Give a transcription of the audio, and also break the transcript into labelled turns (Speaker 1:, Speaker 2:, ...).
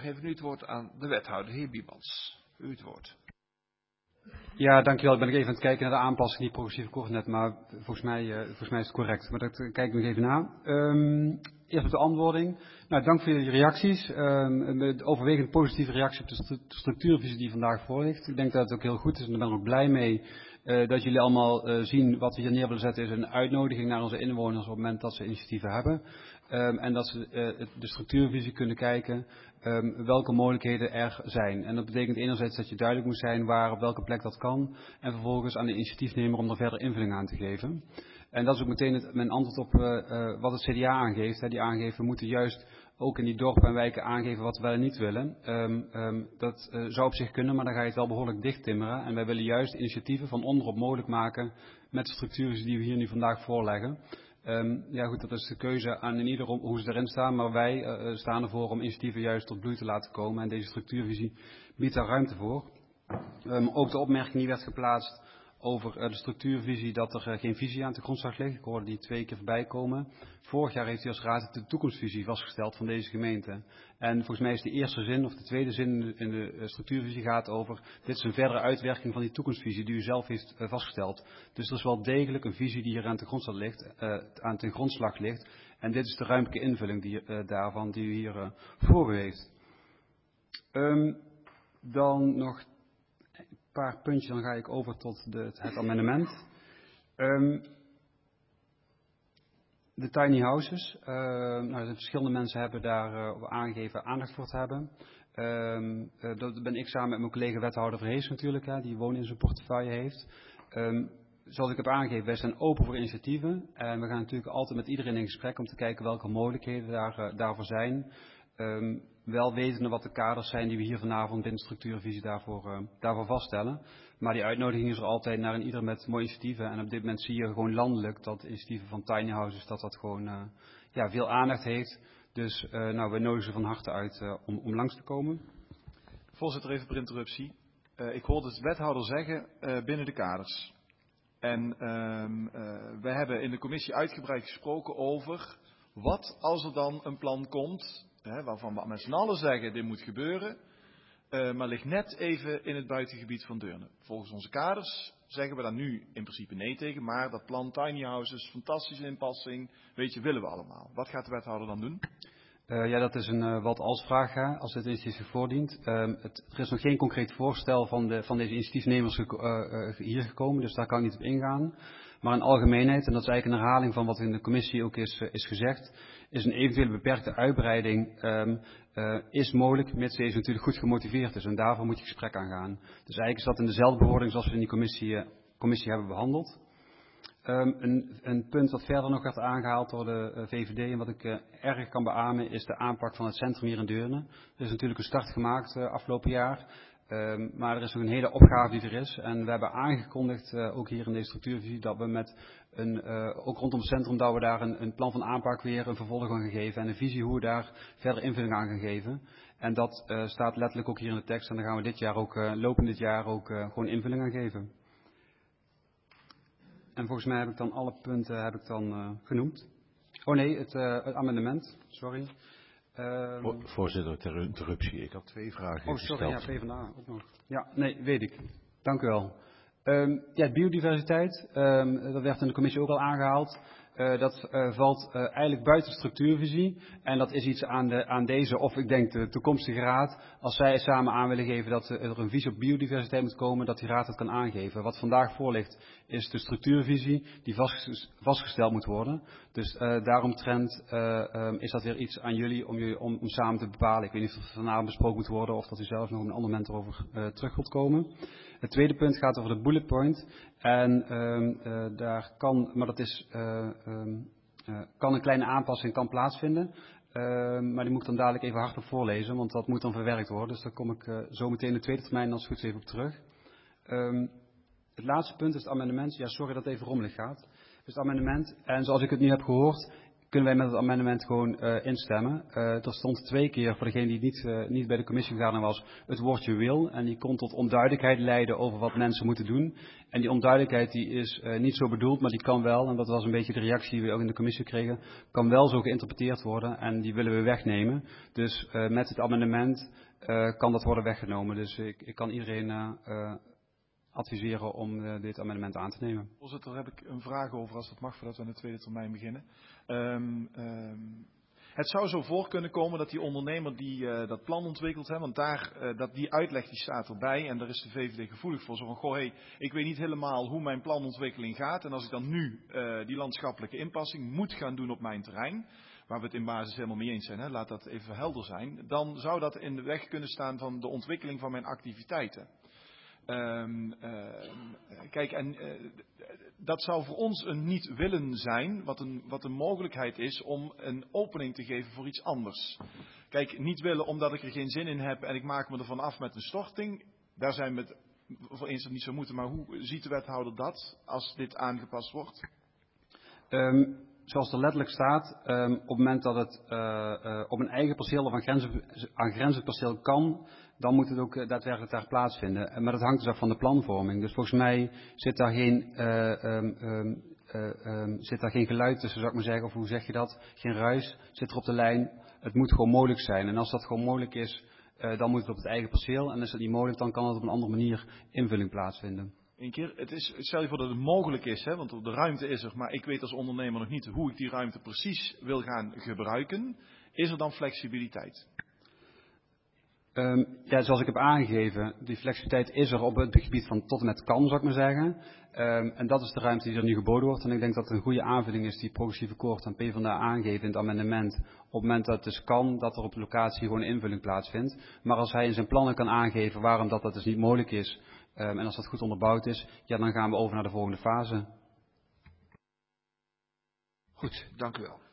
Speaker 1: Dan geef ik nu het woord aan de wethouder, heer Biemans. U het woord.
Speaker 2: Ja, dankjewel. Ik ben even aan het kijken naar de aanpassing die progressieve koornet, maar volgens mij is het correct. Maar dat kijk ik nog even na. Eerst op de antwoording. Nou, dank voor jullie reacties. Een overwegend positieve reactie op de structuurvisie die vandaag voor ligt. Ik denk dat het ook heel goed is en daar ben ik ook blij mee. Dat jullie allemaal zien wat we hier neer willen zetten is een uitnodiging naar onze inwoners op het moment dat ze initiatieven hebben. En dat ze de structuurvisie kunnen kijken welke mogelijkheden er zijn. En dat betekent enerzijds dat je duidelijk moet zijn waar op welke plek dat kan. En vervolgens aan de initiatiefnemer om er verder invulling aan te geven. En dat is ook meteen mijn antwoord op wat het CDA aangeeft. Die aangeeft we moeten juist ook in die dorpen en wijken aangeven wat we wel en niet willen. Dat zou op zich kunnen, maar dan ga je het wel behoorlijk dicht timmeren. En wij willen juist initiatieven van onderop mogelijk maken met de structuren die we hier nu vandaag voorleggen. Ja goed, dat is de keuze aan in ieder hoe ze erin staan, maar wij staan ervoor om initiatieven juist tot bloei te laten komen en deze structuurvisie biedt daar ruimte voor. Ook de opmerking die werd geplaatst over de structuurvisie dat er geen visie aan de grondslag ligt. Ik hoorde die 2 keer voorbij komen. Vorig jaar heeft u als raad de toekomstvisie vastgesteld van deze gemeente. En volgens mij is de eerste zin of de tweede zin in de structuurvisie gaat over dit is een verdere uitwerking van die toekomstvisie die u zelf heeft vastgesteld. Dus er is wel degelijk een visie die hier aan de grondslag ligt. En dit is de ruimtelijke invulling daarvan die u hier voor u heeft. Dan nog een paar puntjes, dan ga ik over tot het amendement. De tiny houses. Verschillende mensen hebben daar aangegeven aandacht voor te hebben. Dat ben ik samen met mijn collega wethouder Verhees natuurlijk, die wonen in zijn portefeuille heeft. Zoals ik heb aangegeven, wij zijn open voor initiatieven. En we gaan natuurlijk altijd met iedereen in gesprek om te kijken welke mogelijkheden daarvoor zijn. Wel wetende wat de kaders zijn die we hier vanavond binnen structuurvisie daarvoor vaststellen. Maar die uitnodiging is er altijd naar een ieder met mooie initiatieven. En op dit moment zie je gewoon landelijk dat initiatieven van tiny houses dat gewoon veel aandacht heeft. Dus we nodigen ze van harte uit om langs te komen.
Speaker 3: Voorzitter, even per interruptie. Ik hoorde de wethouder zeggen binnen de kaders. En wij hebben in de commissie uitgebreid gesproken over wat als er dan een plan komt, waarvan we met z'n allen zeggen dit moet gebeuren, maar ligt net even in het buitengebied van Deurne. Volgens onze kaders zeggen we daar nu in principe nee tegen, maar dat plan tiny houses, fantastische inpassing, willen we allemaal. Wat gaat de wethouder dan doen?
Speaker 2: Dat is een wat-als vraag, als het initiatief voordient. Er is nog geen concreet voorstel van deze initiatiefnemers hier gekomen, dus daar kan ik niet op ingaan. Maar in algemeenheid, en dat is eigenlijk een herhaling van wat in de commissie ook is gezegd, is een eventuele beperkte uitbreiding is mogelijk, mits deze natuurlijk goed gemotiveerd is. En daarvoor moet je gesprek aangaan. Dus eigenlijk is dat in dezelfde bewoording zoals we in die commissie hebben behandeld. Een punt wat verder nog werd aangehaald door de VVD en wat ik erg kan beamen is de aanpak van het centrum hier in Deurne. Er is natuurlijk een start gemaakt afgelopen jaar, maar er is nog een hele opgave die er is. En we hebben aangekondigd, ook hier in deze structuurvisie, dat we met ook rondom het centrum, dat we daar een plan van aanpak weer een vervolg aan gaan geven en een visie hoe we daar verder invulling aan gaan geven. En dat staat letterlijk ook hier in de tekst en daar gaan we dit jaar ook, lopend dit jaar ook gewoon invulling aan geven. En volgens mij heb ik dan alle punten genoemd. Oh nee, het amendement, sorry.
Speaker 4: Voorzitter, ter interruptie. Ik had 2 vragen gesteld.
Speaker 2: Oh, sorry, ja, PvdA ook nog. Ja, nee, weet ik. Dank u wel. Biodiversiteit, dat werd in de commissie ook al aangehaald. Dat valt eigenlijk buiten de structuurvisie. En dat is iets aan deze, of ik denk de toekomstige raad, als zij samen aan willen geven dat er een visie op biodiversiteit moet komen, dat die raad dat kan aangeven. Wat vandaag voor ligt, is de structuurvisie die vastgesteld moet worden. Dus daaromtrent is dat weer iets aan jullie om samen te bepalen. Ik weet niet of het vanavond besproken moet worden of dat u zelf nog op een ander moment erover terug wilt komen. Het tweede punt gaat over de bullet point. En daar kan, maar dat is, kan een kleine aanpassing plaatsvinden. Maar die moet ik dan dadelijk even hardop voorlezen, want dat moet dan verwerkt worden. Dus daar kom ik zo meteen in de tweede termijn als het goed is even op terug. Het laatste punt is het amendement. Ja, sorry dat het even rommelig gaat. Dus het amendement. En zoals ik het nu heb gehoord, kunnen wij met het amendement gewoon instemmen. Er stond 2 keer, voor degene die niet bij de commissievergadering was, het woordje wil. En die kon tot onduidelijkheid leiden over wat mensen moeten doen. En die onduidelijkheid die is niet zo bedoeld, maar die kan wel, en dat was een beetje de reactie die we ook in de commissie kregen, kan wel zo geïnterpreteerd worden en die willen we wegnemen. Dus met het amendement kan dat worden weggenomen. Dus ik kan iedereen adviseren om dit amendement aan te nemen.
Speaker 3: Voorzitter, daar heb ik een vraag over, als dat mag, voordat we aan de tweede termijn beginnen. Het zou zo voor kunnen komen dat die ondernemer die dat plan ontwikkelt, want die uitleg die staat erbij en daar is de VVD gevoelig voor. Zo van, goh, ik weet niet helemaal hoe mijn planontwikkeling gaat en als ik dan nu die landschappelijke inpassing moet gaan doen op mijn terrein, waar we het in basis helemaal mee eens zijn, laat dat even helder zijn, dan zou dat in de weg kunnen staan van de ontwikkeling van mijn activiteiten. Dat zou voor ons een niet willen zijn, wat een mogelijkheid is om een opening te geven voor iets anders. Kijk, niet willen omdat ik er geen zin in heb en ik maak me ervan af met een storting. Daar zijn we het voor eens dat niet zou moeten, maar hoe ziet de wethouder dat als dit aangepast wordt?
Speaker 2: Zoals er letterlijk staat, op het moment dat het op een eigen perceel of aan grenzend perceel kan, dan moet het ook daadwerkelijk daar plaatsvinden. Maar dat hangt dus af van de planvorming. Dus volgens mij zit daar geen geluid tussen, zou ik maar zeggen, of hoe zeg je dat? Geen ruis zit er op de lijn. Het moet gewoon mogelijk zijn. En als dat gewoon mogelijk is, dan moet het op het eigen perceel. En is dat niet mogelijk, dan kan het op een andere manier invulling plaatsvinden.
Speaker 3: Een keer, stel je voor dat het mogelijk is, want de ruimte is er, maar ik weet als ondernemer nog niet hoe ik die ruimte precies wil gaan gebruiken. Is er dan flexibiliteit?
Speaker 2: Zoals ik heb aangegeven, die flexibiliteit is er op het gebied van tot en met kan, zou ik maar zeggen. En dat is de ruimte die er nu geboden wordt. En ik denk dat het een goede aanvulling is die Progressieve Koord en PvdA aangeven in het amendement. Op het moment dat het dus kan, dat er op de locatie gewoon een invulling plaatsvindt. Maar als hij in zijn plannen kan aangeven waarom dat dus niet mogelijk is, en als dat goed onderbouwd is, dan gaan we over naar de volgende fase.
Speaker 1: Goed, dank u wel.